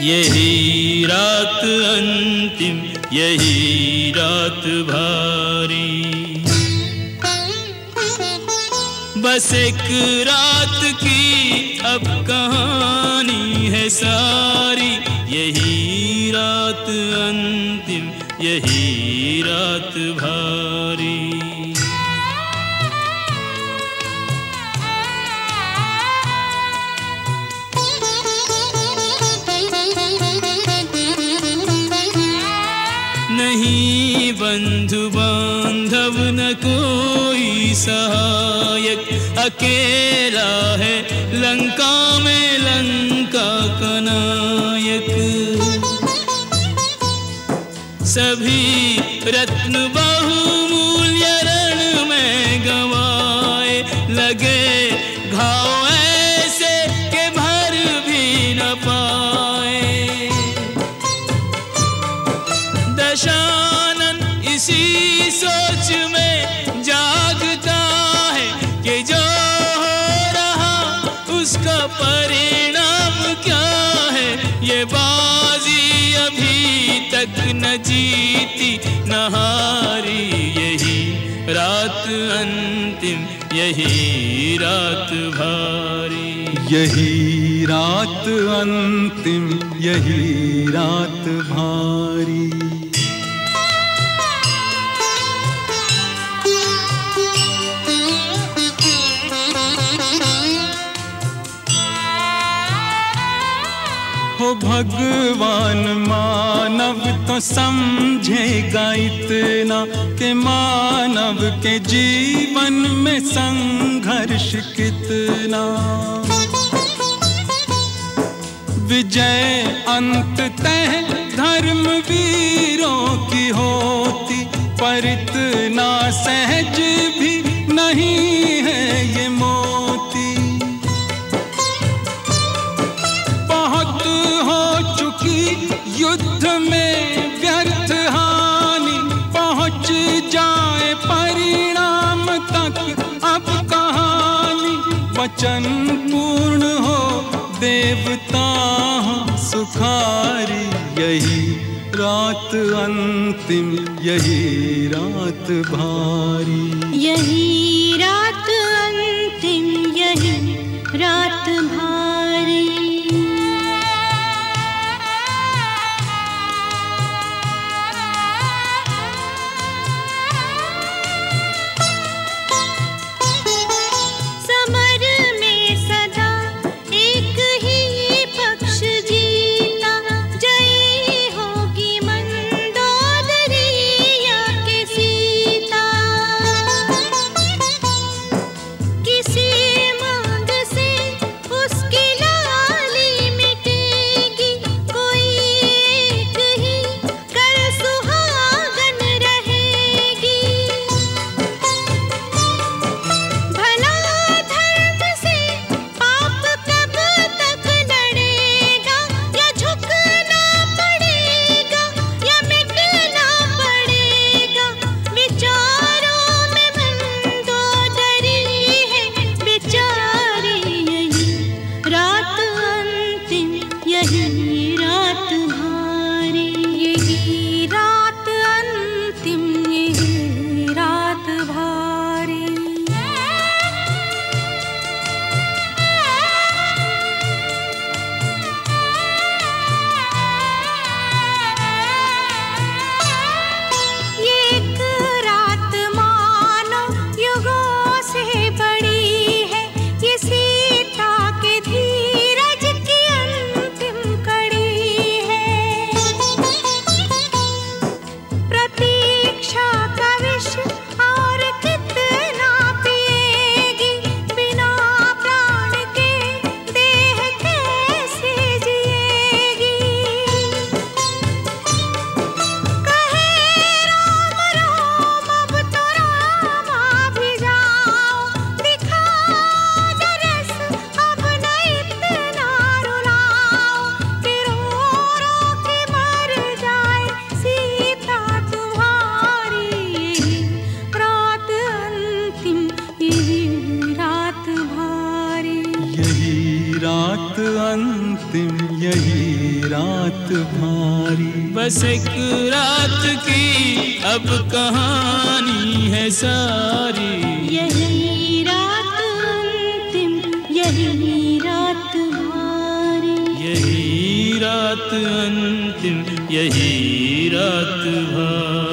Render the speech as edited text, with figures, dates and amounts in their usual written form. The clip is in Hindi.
यही रात अंतिम, यही रात भारी। बस एक रात की अब कहानी है सारी, यही रात अंतिम, यही रात भारी। नहीं बंधु बांधव न कोई सहायक, अकेला है लंका में लंका का नायक। सभी रत्न बहुमूल्य रण में गंवाए, लगे घाव ऐसे के भर भी न पाए। दशानन इसी सोच में जागता है कि जो हो रहा उसका परिणाम क्या है। ये बाजी अभी तक न जीती न हारी, यही रात अंतिम, यही रात भारी। यही रात अंतिम, यही रात भारी। हो भगवान मानव तो समझेगा इतना कि मानव के जीवन में संघर्ष कितना। विजय अंततः धर्मवीरों की होती, पर इतना सहज भी नहीं है ये मोती। बहुत हो चुकी युद्ध में व्यर्थ हानि, पहुंच जाए परिणाम तक अब कहानी। वचन पूर्ण हो देवता सुखारी, यही रात अंतिम, यही रात भारी। यही रात अंतिम, यही रात भारी। किसी मांग से उस रात अंतिम यही रात भारी। बस एक रात की अब कहानी है सारी। यही रात अंतिम यही रात भारी। यही रात अंतिम यही रात भारी।